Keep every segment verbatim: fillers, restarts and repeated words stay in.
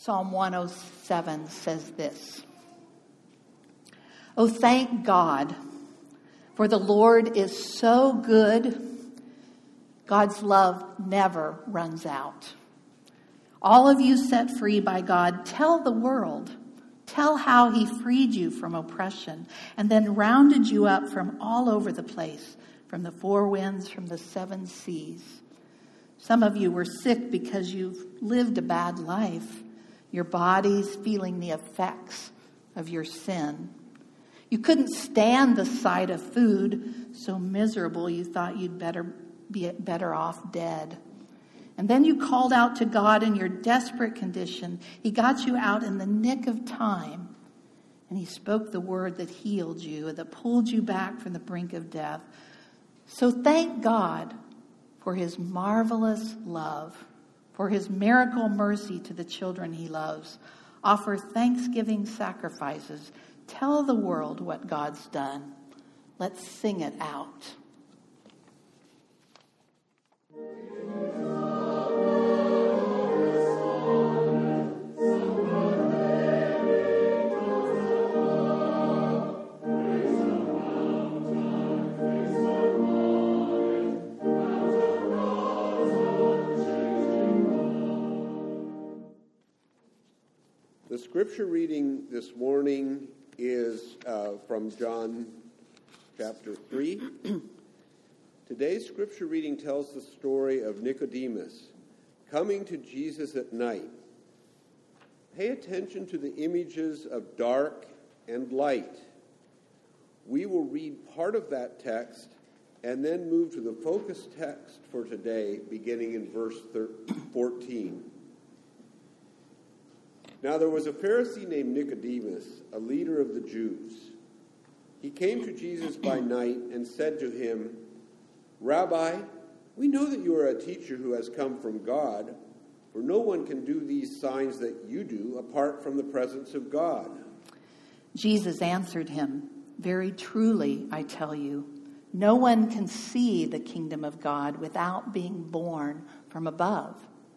Psalm one oh seven says this. Oh, thank God, for the Lord is so good. God's love never runs out. All of you set free by God, tell the world. Tell how he freed you from oppression and then rounded you up from all over the place, from the four winds, from the seven seas. Some of you were sick because you've lived a bad life. Your body's feeling the effects of your sin. You couldn't stand the sight of food, so miserable you thought you'd better be better off dead. And then you called out to God in your desperate condition. He got you out in the nick of time. And he spoke the word that healed you, that pulled you back from the brink of death. So thank God for his marvelous love, for his miracle mercy to the children he loves. Offer thanksgiving sacrifices. Tell the world what God's done. Let's sing it out. The scripture reading this morning is uh, from John chapter three. Today's scripture reading tells the story of Nicodemus coming to Jesus at night. Pay attention to the images of dark and light. We will read part of that text and then move to the focus text for today, beginning in verse fourteen. Now there was a Pharisee named Nicodemus, a leader of the Jews. He came to Jesus by night and said to him, Rabbi, we know that you are a teacher who has come from God, for no one can do these signs that you do apart from the presence of God. Jesus answered him, Very truly, I tell you, no one can see the kingdom of God without being born from above.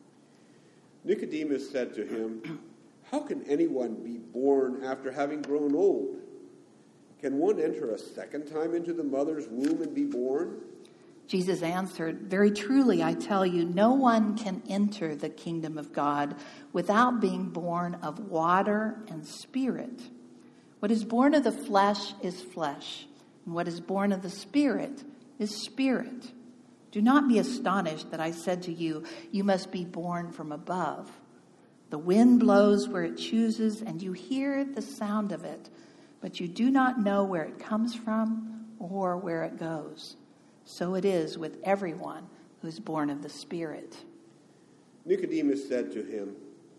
Nicodemus said to him, How can anyone be born after having grown old? Can one enter a second time into the mother's womb and be born? Jesus answered, Very truly, I tell you, no one can enter the kingdom of God without being born of water and spirit. What is born of the flesh is flesh, and what is born of the spirit is spirit. Do not be astonished that I said to you, you must be born from above. The wind blows where it chooses, and you hear the sound of it, but you do not know where it comes from or where it goes. So it is with everyone who is born of the Spirit. Nicodemus said to him,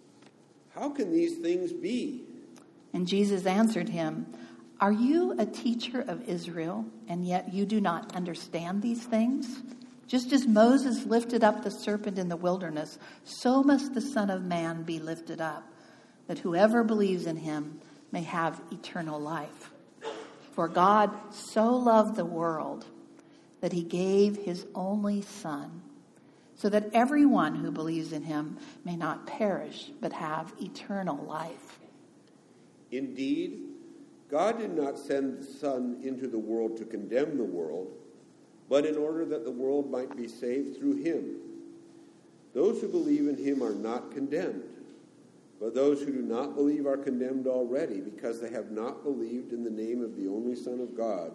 How can these things be? And Jesus answered him, Are you a teacher of Israel, and yet you do not understand these things? Just as Moses lifted up the serpent in the wilderness, so must the Son of Man be lifted up, that whoever believes in him may have eternal life. For God so loved the world that he gave his only Son, so that everyone who believes in him may not perish, but have eternal life. Indeed, God did not send the Son into the world to condemn the world, but in order that the world might be saved through him. Those who believe in him are not condemned, but those who do not believe are condemned already, because they have not believed in the name of the only Son of God.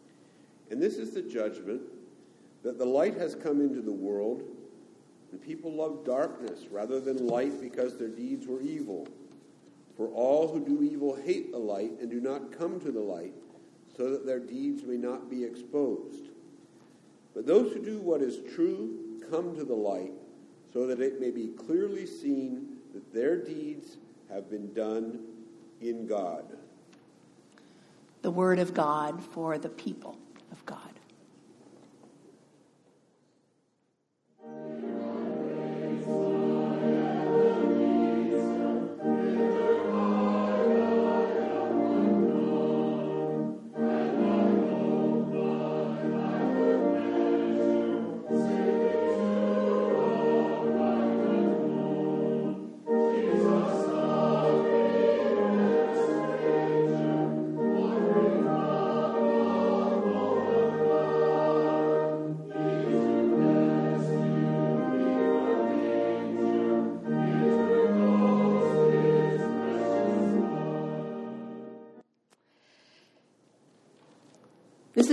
And this is the judgment, that the light has come into the world, and people love darkness rather than light because their deeds were evil. For all who do evil hate the light and do not come to the light, so that their deeds may not be exposed. But those who do what is true come to the light, so that it may be clearly seen that their deeds have been done in God. The word of God for the people of God. Jesus.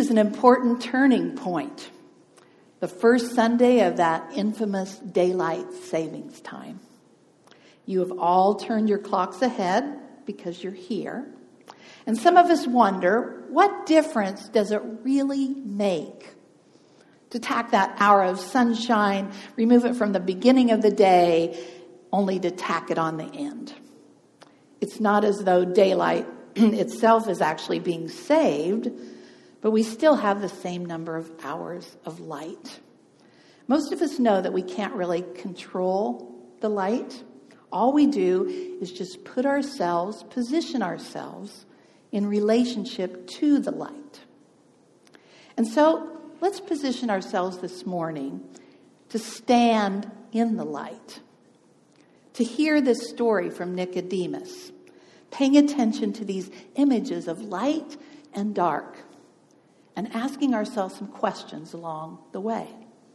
is an important turning point. The first Sunday of that infamous daylight savings time. You have all turned your clocks ahead because you're here. And some of us wonder, what difference does it really make to tack that hour of sunshine, remove it from the beginning of the day, only to tack it on the end? It's not as though daylight itself is actually being saved, but we still have the same number of hours of light. Most of us know that we can't really control the light. All we do is just put ourselves, position ourselves in relationship to the light. And so let's position ourselves this morning to stand in the light, to hear this story from Nicodemus, paying attention to these images of light and dark, and asking ourselves some questions along the way.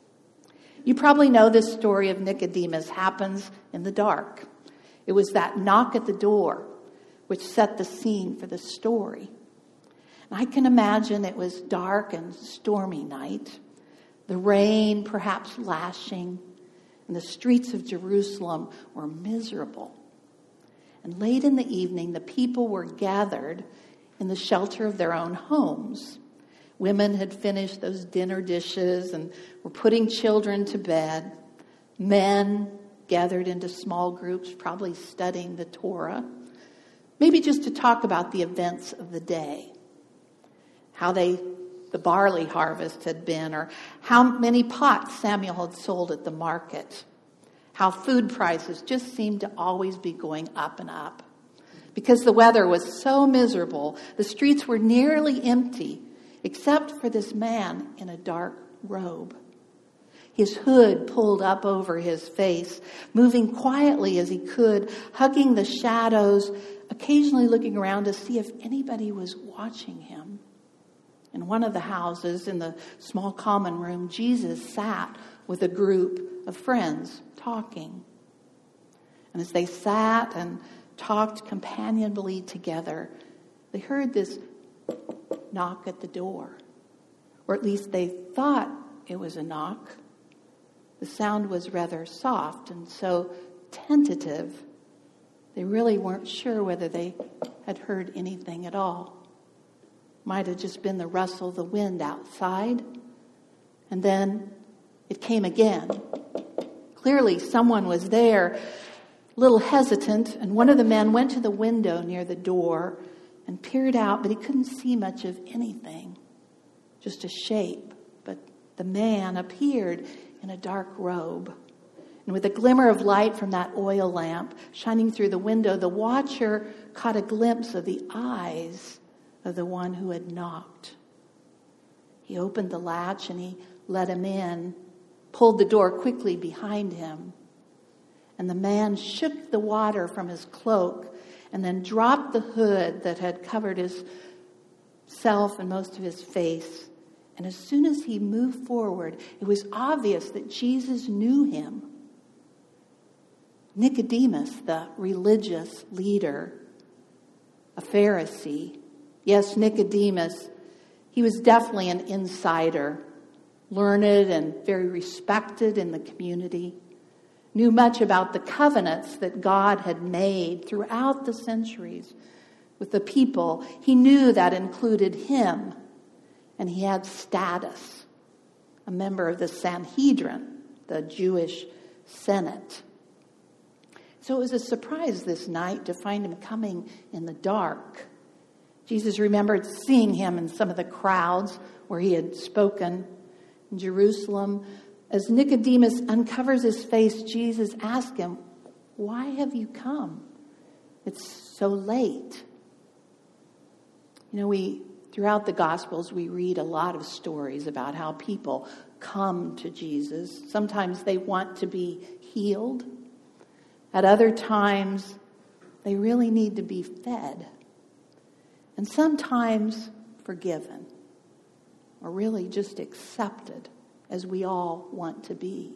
You probably know this story of Nicodemus happens in the dark. It was that knock at the door which set the scene for the story. And I can imagine it was dark and stormy night, the rain perhaps lashing, and the streets of Jerusalem were miserable. And late in the evening, the people were gathered in the shelter of their own homes. Women had finished those dinner dishes and were putting children to bed. Men gathered into small groups, probably studying the Torah, maybe just to talk about the events of the day, how they, the barley harvest had been, or how many pots Samuel had sold at the market, how food prices just seemed to always be going up and up. Because the weather was so miserable, the streets were nearly empty, except for this man in a dark robe. His hood pulled up over his face, moving quietly as he could, hugging the shadows, occasionally looking around to see if anybody was watching him. In one of the houses, in the small common room, Jesus sat with a group of friends talking. And as they sat and talked companionably together, they heard this knock at the door. Or at least they thought it was a knock. The sound was rather soft and so tentative, they really weren't sure whether they had heard anything at all. Might have just been the rustle of the wind outside. And then it came again. Clearly someone was there, a little hesitant, and one of the men went to the window near the door and peered out, but he couldn't see much of anything, just a shape. But the man appeared in a dark robe. And with a glimmer of light from that oil lamp shining through the window, the watcher caught a glimpse of the eyes of the one who had knocked. He opened the latch and he let him in, pulled the door quickly behind him. And the man shook the water from his cloak and then dropped the hood that had covered his self and most of his face. And as soon as he moved forward, it was obvious that Jesus knew him. Nicodemus, the religious leader, a Pharisee. Yes, Nicodemus, he was definitely an insider, learned and very respected in the community, knew much about the covenants that God had made throughout the centuries with the people. He knew that included him, and he had status, a member of the Sanhedrin, the Jewish Senate. So it was a surprise this night to find him coming in the dark. Jesus remembered seeing him in some of the crowds where he had spoken in Jerusalem. As Nicodemus uncovers his face, Jesus asked him, "Why have you come? It's so late." You know, we throughout the Gospels, we read a lot of stories about how people come to Jesus. Sometimes they want to be healed. At other times, they really need to be fed. And sometimes forgiven, or really just accepted as we all want to be.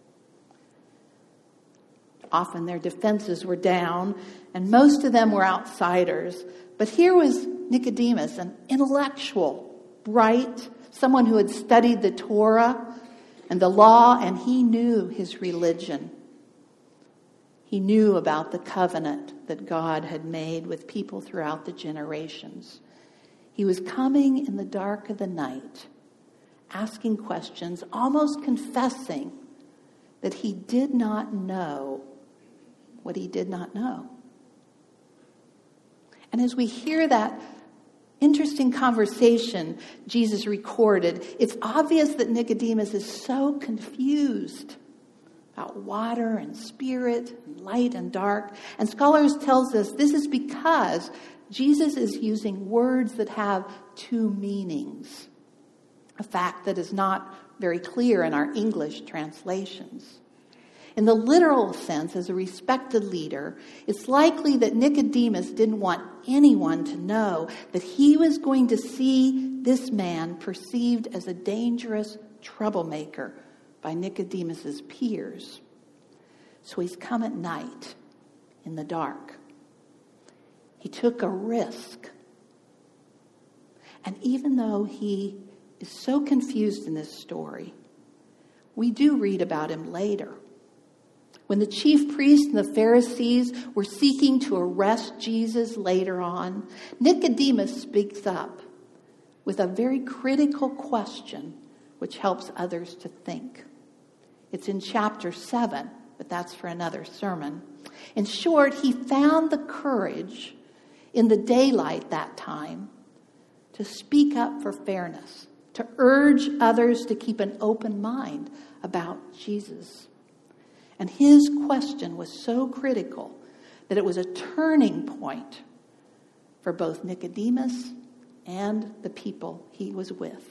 Often their defenses were down, and most of them were outsiders. But here was Nicodemus, an intellectual, bright, someone who had studied the Torah and the law, and he knew his religion. He knew about the covenant that God had made with people throughout the generations. He was coming in the dark of the night, asking questions, almost confessing that he did not know what he did not know. And as we hear that interesting conversation Jesus recorded, it's obvious that Nicodemus is so confused about water and spirit, and light and dark. And scholars tells us this is because Jesus is using words that have two meanings, a fact that is not very clear in our English translations. In the literal sense, as a respected leader, it's likely that Nicodemus didn't want anyone to know that he was going to see this man perceived as a dangerous troublemaker by Nicodemus's peers. So he's come at night in the dark. He took a risk. And even though he is so confused in this story, we do read about him later. When the chief priests and the Pharisees were seeking to arrest Jesus later on, Nicodemus speaks up with a very critical question which helps others to think. It's in chapter seven, but that's for another sermon. In short, he found the courage in the daylight that time to speak up for fairness, to urge others to keep an open mind about Jesus. And his question was so critical that it was a turning point for both Nicodemus and the people he was with.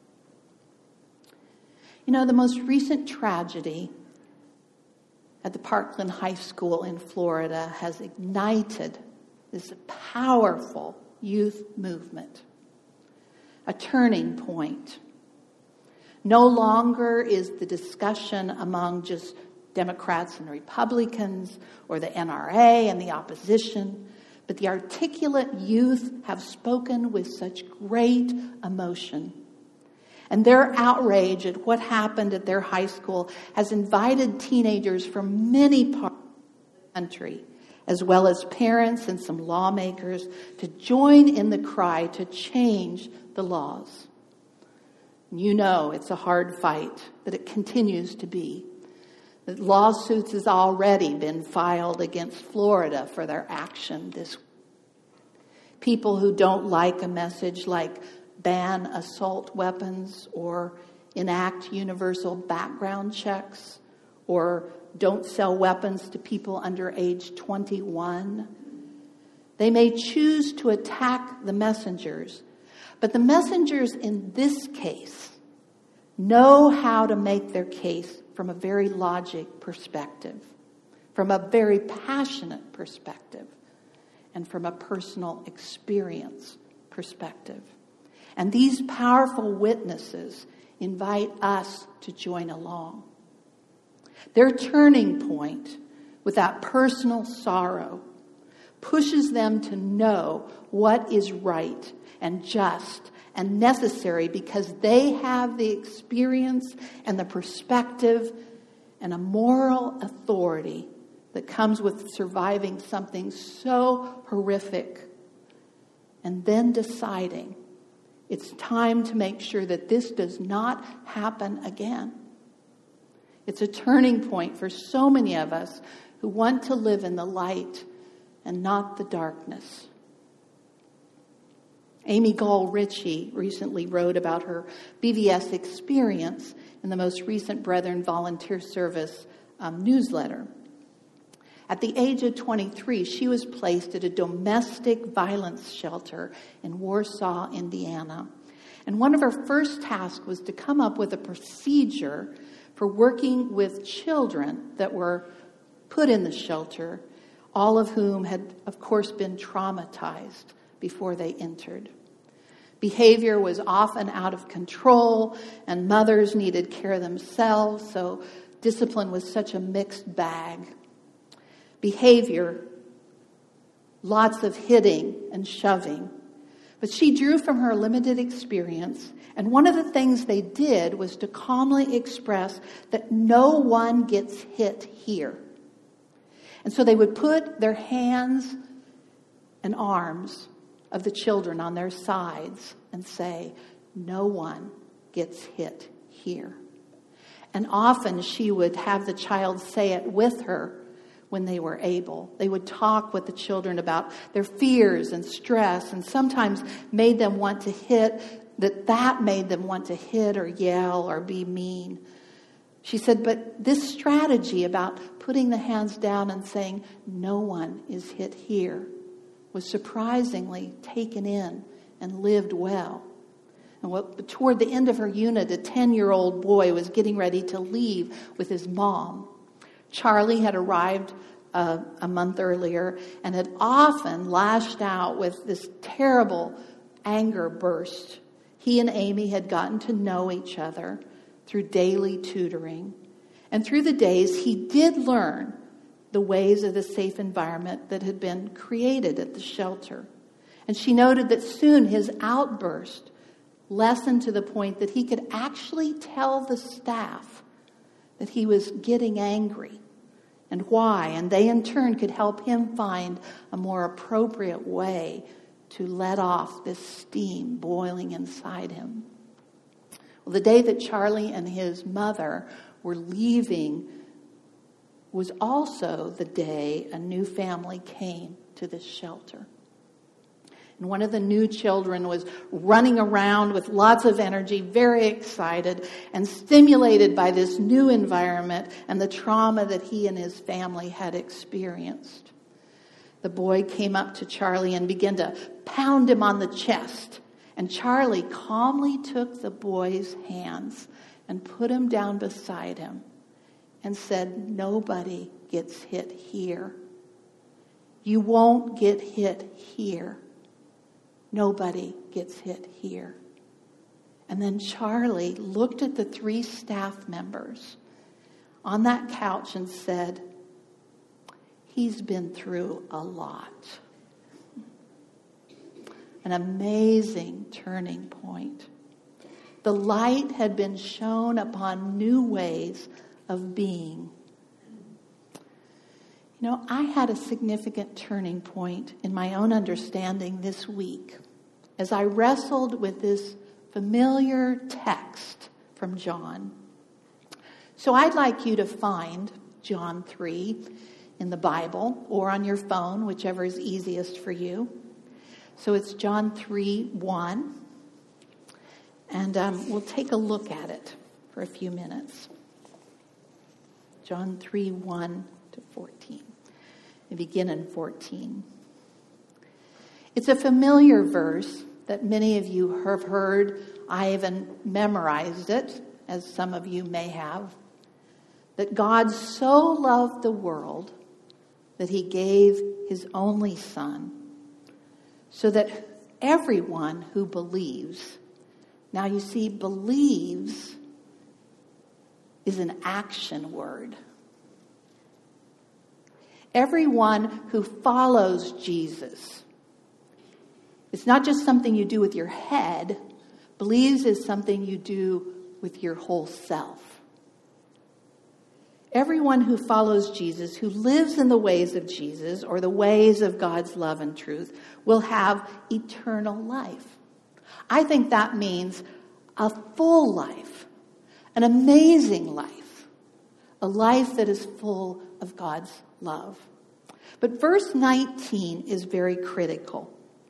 You know, the most recent tragedy at the Parkland High School in Florida has ignited this powerful youth movement, a turning point. No longer is the discussion among just Democrats and Republicans or the N R A and the opposition, but the articulate youth have spoken with such great emotion. And their outrage at what happened at their high school has invited teenagers from many parts of the country, as well as parents and some lawmakers, to join in the cry to change the laws. You know it's a hard fight, but it continues to be. The lawsuits has already been filed against Florida for their action this week. People who don't like a message like ban assault weapons or enact universal background checks or don't sell weapons to people under age twenty-one. They may choose to attack the messengers, but the messengers in this case know how to make their case from a very logic perspective, from a very passionate perspective, and from a personal experience perspective. And these powerful witnesses invite us to join along. Their turning point with that personal sorrow pushes them to know what is right and just and necessary because they have the experience and the perspective and a moral authority that comes with surviving something so horrific and then deciding it's time to make sure that this does not happen again. It's a turning point for so many of us who want to live in the light and not the darkness. Amy Gall Ritchie recently wrote about her B V S experience in the most recent Brethren Volunteer Service um, newsletter. At the age of twenty-three, she was placed at a domestic violence shelter in Warsaw, Indiana. And one of her first tasks was to come up with a procedure for working with children that were put in the shelter, all of whom had, of course, been traumatized before they entered. Behavior was often out of control, and mothers needed care themselves, so discipline was such a mixed bag. Behavior, lots of hitting and shoving. But she drew from her limited experience, and one of the things they did was to calmly express that no one gets hit here. And so they would put their hands and arms of the children on their sides and say, no one gets hit here. And often she would have the child say it with her when they were able. They would talk with the children about their fears and stress, and sometimes made them want to hit, that that made them want to hit or yell or be mean. She said, but this strategy about putting the hands down and saying, no one is hit here, was surprisingly taken in and lived well. And what, toward the end of her unit, a ten-year-old boy was getting ready to leave with his mom. Charlie had arrived uh, a month earlier and had often lashed out with this terrible anger burst. He and Amy had gotten to know each other through daily tutoring. And through the days, he did learn the ways of the safe environment that had been created at the shelter. And she noted that soon his outburst lessened to the point that he could actually tell the staff that he was getting angry and why, and they in turn could help him find a more appropriate way to let off this steam boiling inside him. Well, the day that Charlie and his mother were leaving was also the day a new family came to this shelter. And one of the new children was running around with lots of energy, very excited and stimulated by this new environment and the trauma that he and his family had experienced. The boy came up to Charlie and began to pound him on the chest. And Charlie calmly took the boy's hands and put him down beside him and said, nobody gets hit here. You won't get hit here. Nobody gets hit here. And then Charlie looked at the three staff members on that couch and said, he's been through a lot. An amazing turning point. The light had been shone upon new ways of being. You know, I had a significant turning point in my own understanding this week as I wrestled with this familiar text from John. So I'd like you to find John three in the Bible or on your phone, whichever is easiest for you. So it's John three one. And um, we'll take a look at it for a few minutes. John three one to fourteen. We begin in fourteen. It's a familiar verse that many of you have heard. I even memorized it, as some of you may have. That God so loved the world that he gave his only Son, so that everyone who believes, now you see, believes is an action word. Everyone who follows Jesus, it's not just something you do with your head. Believes is something you do with your whole self. Everyone who follows Jesus, who lives in the ways of Jesus or the ways of God's love and truth, will have eternal life. I think that means a full life, an amazing life, a life that is full of God's love. But verse nineteen is very critical.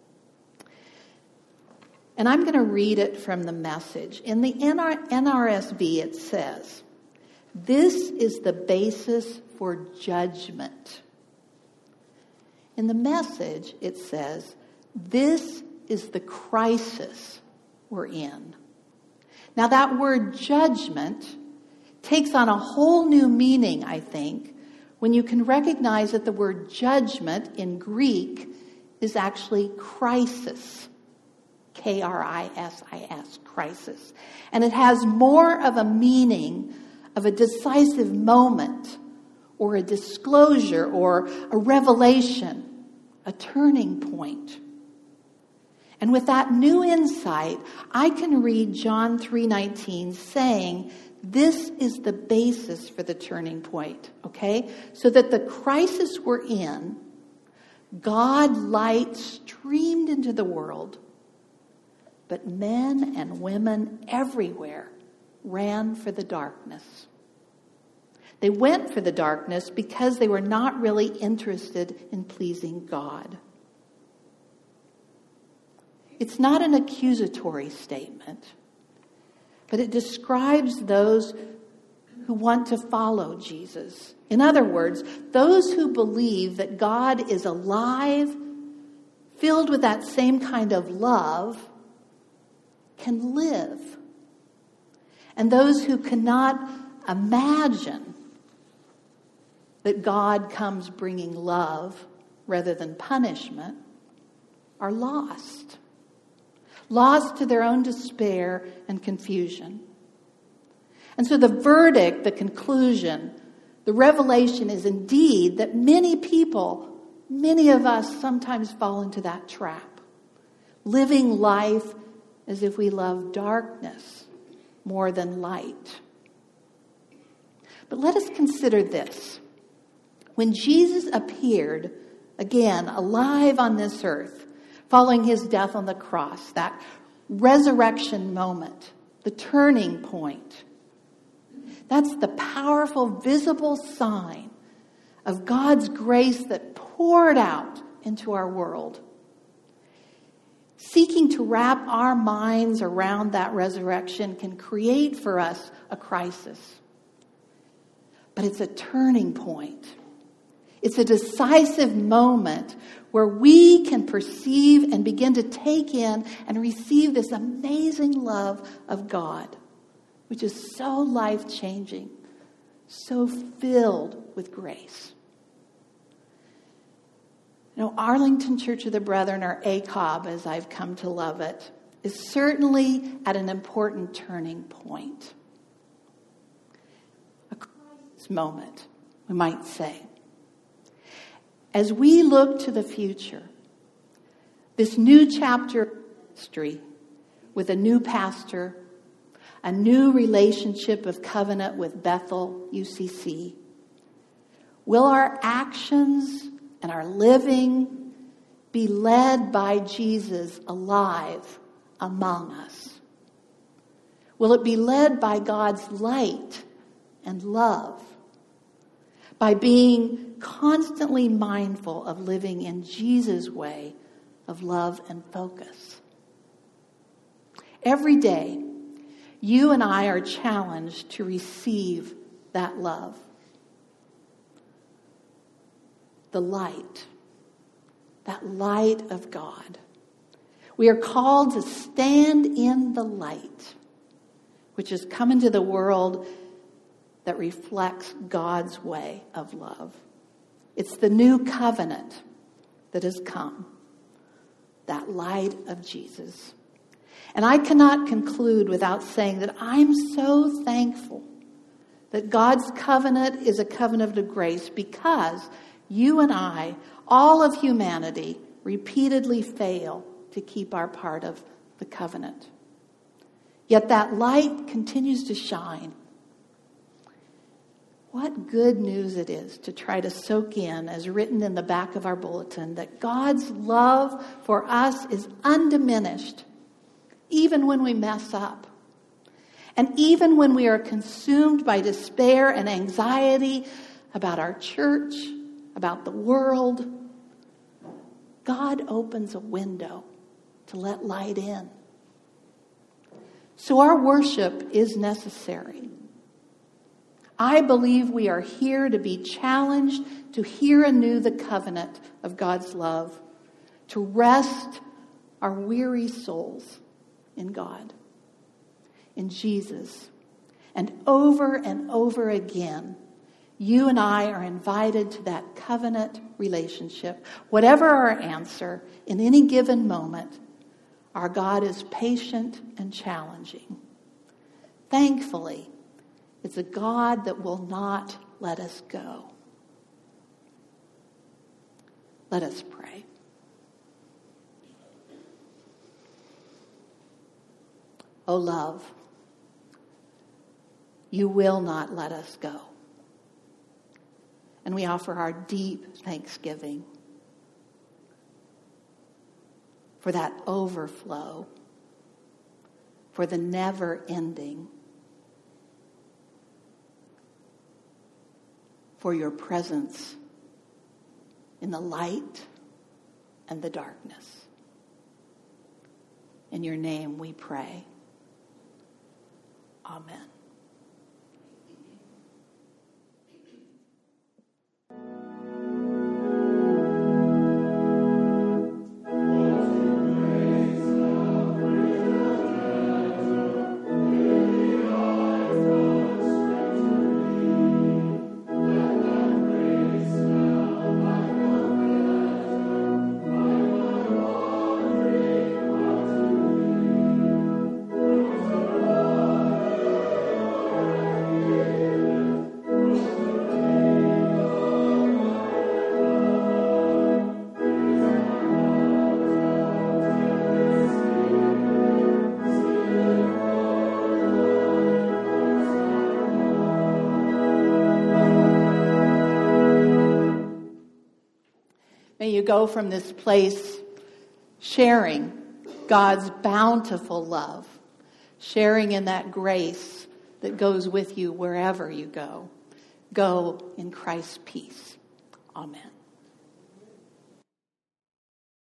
And I'm going to read it from the Message. In the N R S V it says, this is the basis for judgment. In the Message it says, this is the crisis we're in. Now that word judgment takes on a whole new meaning, I think, when you can recognize that the word judgment in Greek is actually crisis. K R I S I S, crisis. And it has more of a meaning of a decisive moment or a disclosure or a revelation, a turning point. And with that new insight, I can read John three nineteen saying, this is the basis for the turning point, okay? So that the crisis we're in, God light streamed into the world, but men and women everywhere ran for the darkness. They went for the darkness because they were not really interested in pleasing God. It's not an accusatory statement, but it describes those who want to follow Jesus. In other words, those who believe that God is alive, filled with that same kind of love, can live. And those who cannot imagine that God comes bringing love rather than punishment are lost. Lost to their own despair and confusion. And so the verdict, the conclusion, the revelation is indeed that many people, many of us sometimes fall into that trap. Living life as if we love darkness more than light. But let us consider this. When Jesus appeared, again, alive on this earth, following his death on the cross, that resurrection moment, the turning point, that's the powerful, visible sign of God's grace that poured out into our world. Seeking to wrap our minds around that resurrection can create for us a crisis. But it's a turning point. It's a decisive moment where we can perceive and begin to take in and receive this amazing love of God, which is so life-changing, so filled with grace. You know, Arlington Church of the Brethren, or A C O B as I've come to love it, is certainly at an important turning point. A crisis moment, we might say. As we look to the future, this new chapter of history with a new pastor, a new relationship of covenant with Bethel U C C, will our actions and our living be led by Jesus alive among us? Will it be led by God's light and love? By being constantly mindful of living in Jesus' way of love and focus. Every day, you and I are challenged to receive that love. The light, that light of God. We are called to stand in the light, which has come into the world that reflects God's way of love. It's the new covenant that has come, that light of Jesus. And I cannot conclude without saying that I'm so thankful that God's covenant is a covenant of grace, because you and I, all of humanity, repeatedly fail to keep our part of the covenant. Yet that light continues to shine. What good news it is to try to soak in, as written in the back of our bulletin, that God's love for us is undiminished, even when we mess up. And even when we are consumed by despair and anxiety about our church, about the world, God opens a window to let light in. So our worship is necessary. I believe we are here to be challenged to hear anew the covenant of God's love, to rest our weary souls in God, in Jesus. And over and over again, you and I are invited to that covenant relationship. Whatever our answer in any given moment, our God is patient and challenging. Thankfully, it's a God that will not let us go. Let us pray. O love, you will not let us go. And we offer our deep thanksgiving for that overflow, for the never ending, for your presence in the light and the darkness. In your name we pray. Amen. May you go from this place sharing God's bountiful love, sharing in that grace that goes with you wherever you go. Go in Christ's peace. Amen.